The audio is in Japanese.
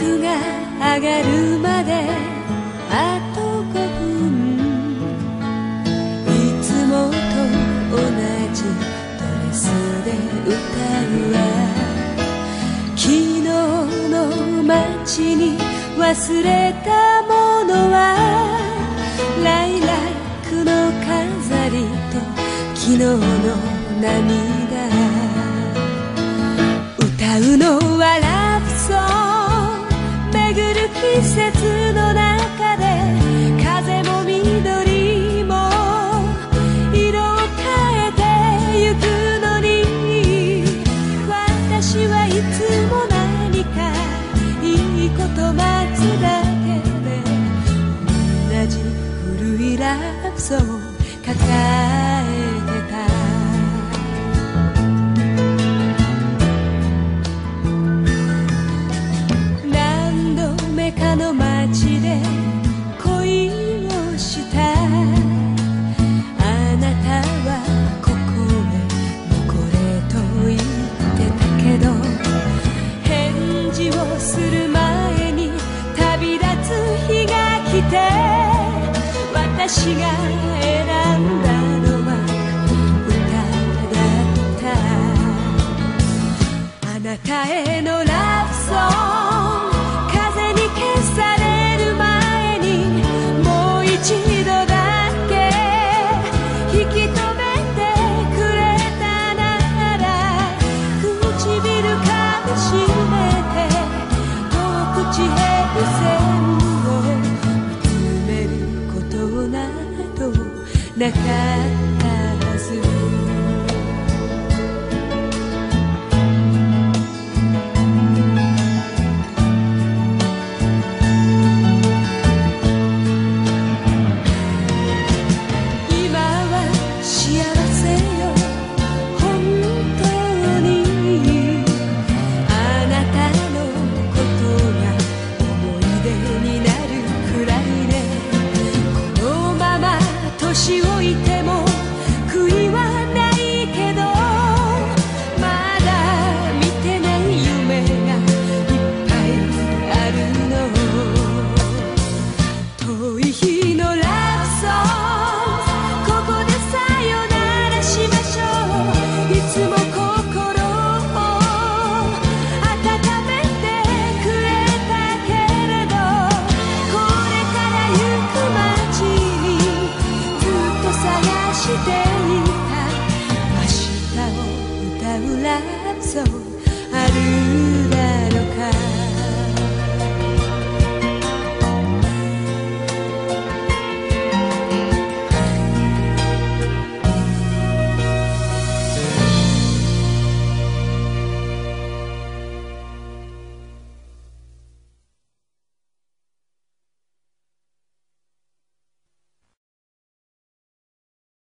幕が上がるまであと5分、いつもと同じドレスで歌うわ。昨日の街に忘れたものはライラックの飾りと昨日の涙。歌うのはラブソング、巡る季節の中で風も緑も色を変えてゆくのに、私はいつも何かいいこと待つだけで同じ古いラブソング抱えてた。何度目かの街で恋をした。あなたはここへ残れと言ってたけど、返事をする前に旅立つ日が来て、私が選んだのは歌だった。あなたへのラブソング、風に消される前にもう一度だけ引き止めてくれたなら、唇かみしめて遠く地平線を見つめることなどなかったはず。今は幸せよ本当に、あなたのことが思い出になるくらいね。このまま年老いても悔いはないけど、まだ見てない夢がいっぱいあるの。遠い日のラブソング、ここでさよならしましょう。いつも心を温めてくれたけれど、これから行く街にずっと探していた明日を歌うラブソングあるだろうか。